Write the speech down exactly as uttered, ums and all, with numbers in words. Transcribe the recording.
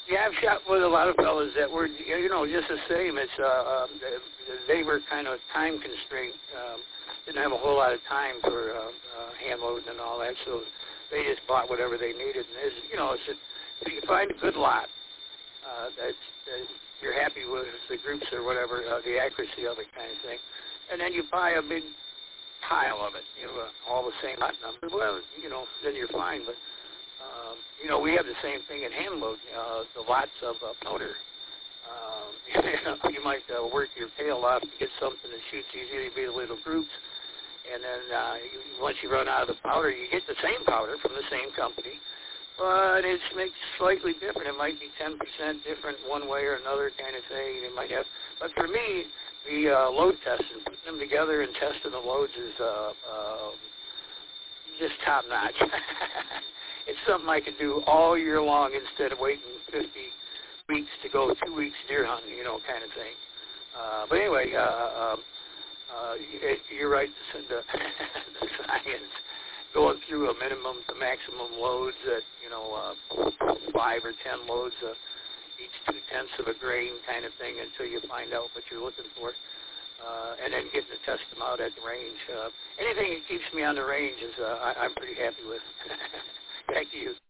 Yeah, I've shot with a lot of fellas that were, you know, just the same. It's uh, um, they were kind of time constrained. Um, didn't have a whole lot of time for uh, uh, hand loading and all that, so they just bought whatever they needed. And it's, you know, it's a, if you can find a good lot uh, that, that you're happy with the groups or whatever, uh, the accuracy of it, kind of thing, and then you buy a big pile of it, you know, uh, all the same lot number. Well, you know, then you're fine, but. Um, you know, we have the same thing at hand load, uh, the lots of uh, powder. Um, you, know, you might uh, work your tail off to get something that shoots easy, be the little groups, and then uh, you, once you run out of the powder, you get the same powder from the same company, but it makes slightly different. It might be ten percent different one way or another kind of thing. It might have, but for me, the uh, load testing, putting them together and testing the loads is uh, uh, just top notch. It's something I can do all year long instead of waiting fifty weeks to go two weeks deer hunting, you know, kind of thing. Uh, but anyway, uh, um, uh, you're right, the, the science, going through a minimum to maximum loads at, you know, uh, five or ten loads, uh, each two-tenths of a grain kind of thing until you find out what you're looking for. Uh, and then getting to test them out at the range. Uh, anything that keeps me on the range is uh, I, I'm pretty happy with. Thank you.